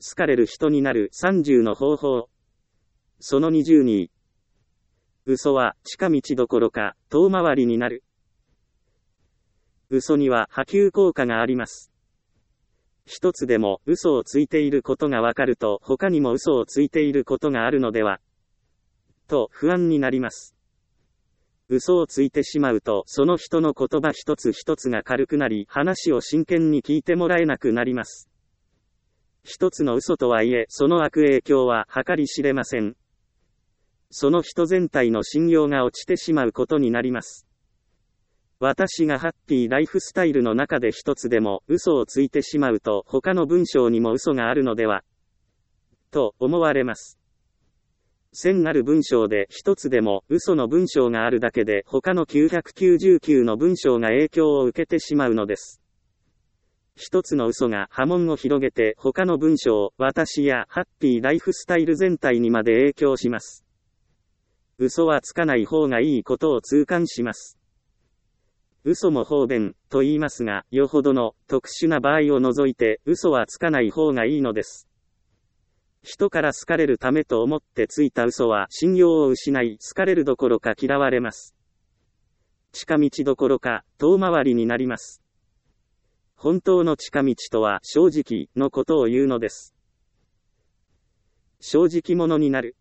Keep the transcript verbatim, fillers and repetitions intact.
好かれる人になるさんじゅうの方法。そのにじゅうに。嘘は近道どころか遠回りになる。嘘には波及効果があります。一つでも嘘をついていることがわかると他にも嘘をついていることがあるのではと不安になります。嘘をついてしまうとその人の言葉一つ一つが軽くなり話を真剣に聞いてもらえなくなります。一つの嘘とはいえその悪影響は計り知れません。その人全体の信用が落ちてしまうことになります。私がハッピーライフスタイルの中で一つでも嘘をついてしまうと他の文章にも嘘があるのではと思われます。千ある文章で一つでも嘘の文章があるだけで他のきゅうひゃくきゅうじゅうきゅうの文章が影響を受けてしまうのです。一つの嘘が波紋を広げて他の文章、私やハッピーライフスタイル全体にまで影響します。嘘はつかない方がいいことを痛感します。嘘も方便と言いますが、よほどの特殊な場合を除いて嘘はつかない方がいいのです。人から好かれるためと思ってついた嘘は信用を失い好かれるどころか嫌われます。近道どころか遠回りになります。本当の近道とは正直のことを言うのです。正直者になる。